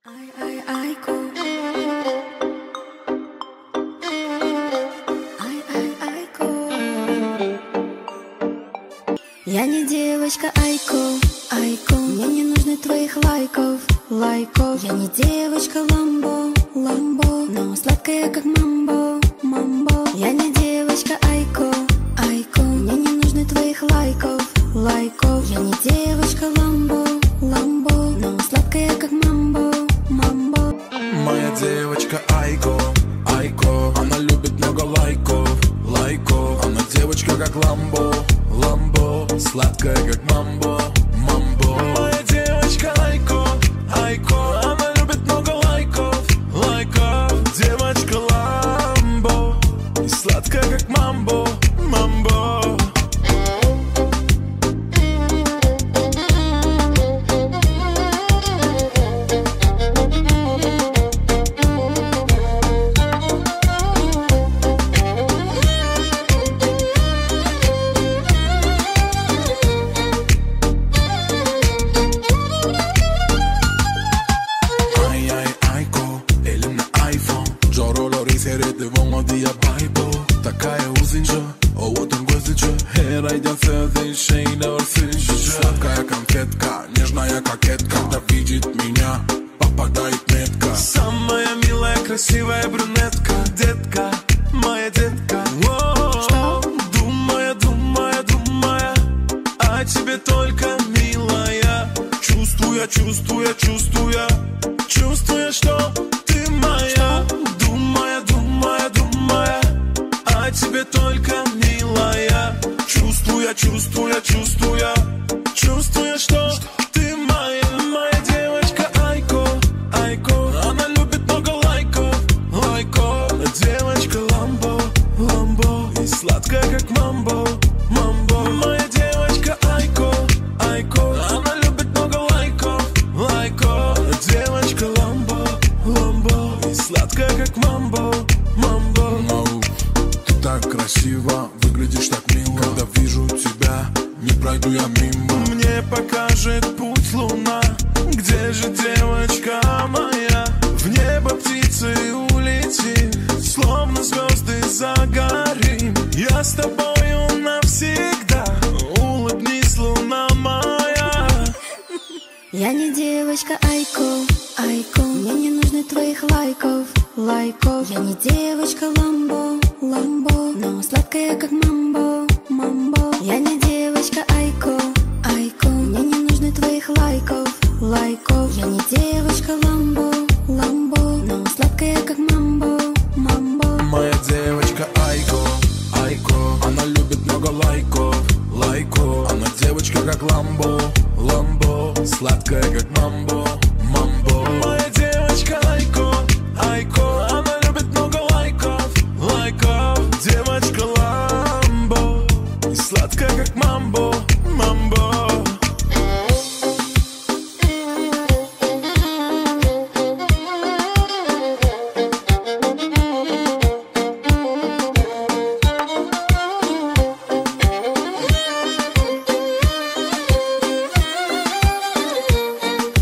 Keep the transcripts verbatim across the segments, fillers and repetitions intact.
Ай, ай, айку. Ай, ай, айку. Я не девочка, айку, айку. Мне не нужны твоих лайков, лайков. Я не девочка, ламбо, ламбо, но сладкая, как мамбо, мамбо. Я не девочка, айку, айку. Мне не нужны твоих лайков, лайков. Я не девочка, ламбо, ламбо, но сладкая, как мамбо, мамбо. Моя девочка Айко, Айко. Она любит много лайков, лайков. Она девочка как ламбо, ламбо, сладкая как мамбо, мамбо. Моя девочка Айко, Айко. Она любит много лайков, лайков. Девочка ламбо и сладкая как мамбо, мамбо. Devam diye baybo Такая узеньча, о вот он гвоздича. Her идет этой шейной орфинча. Сладкая конфетка, нежная кокетка. Когда видит меня, попадает метка. Самая милая, красивая брюнетка. Детка, моя детка. О-о-о. Думая, думая, думая о тебе только, милая. Чувствуя, чувствуя, чувствуя, чувствуя, что ты моя. Думая, думая, думая о тебе только, милая. Чувствуя, чувствуя, чувствуя, чувствуя, что ты моя. Моя девочка Айко, Айко. Она любит много лайков, лайков. Девочка ламбо, ламбо и сладкая как мамбо, мамбо. Моя девочка Айко, Айко. Она любит много лайков, лайков. Девочка ламбо, ламбо и сладкая как мамбо, мамбо. Мау, ты так красиво, выглядишь так мило. Когда вижу тебя, не пройду я мимо. Мне покажет путь луна. Где же девочка моя? В небо птицы улети, словно звезды загорим. Я с тобою навсегда. Улыбнись, луна моя. Я не девочка, айко, айко. Мне не нужны твоих лайков, лайков. Я не девочка, ламбо, ламбо, но сладкая как мамбо, мамбо. Я не девочка, айко, айко. Мне не нужны твоих лайков, лайков. Я не девочка, ламбо, ламбо, но сладкая как мамбо, мамбо. Моя девочка Айко, Айко. Она любит много лайков, лайков. Она девочка как ламбо, ламбо, сладкая как мамбо, мамбо. Моя девочка Айко, Айко. Она любит много лайков, лайков. Девочка ламбо и сладкая как мамбо, мамбо.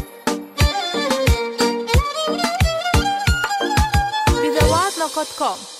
Bidalat точка ком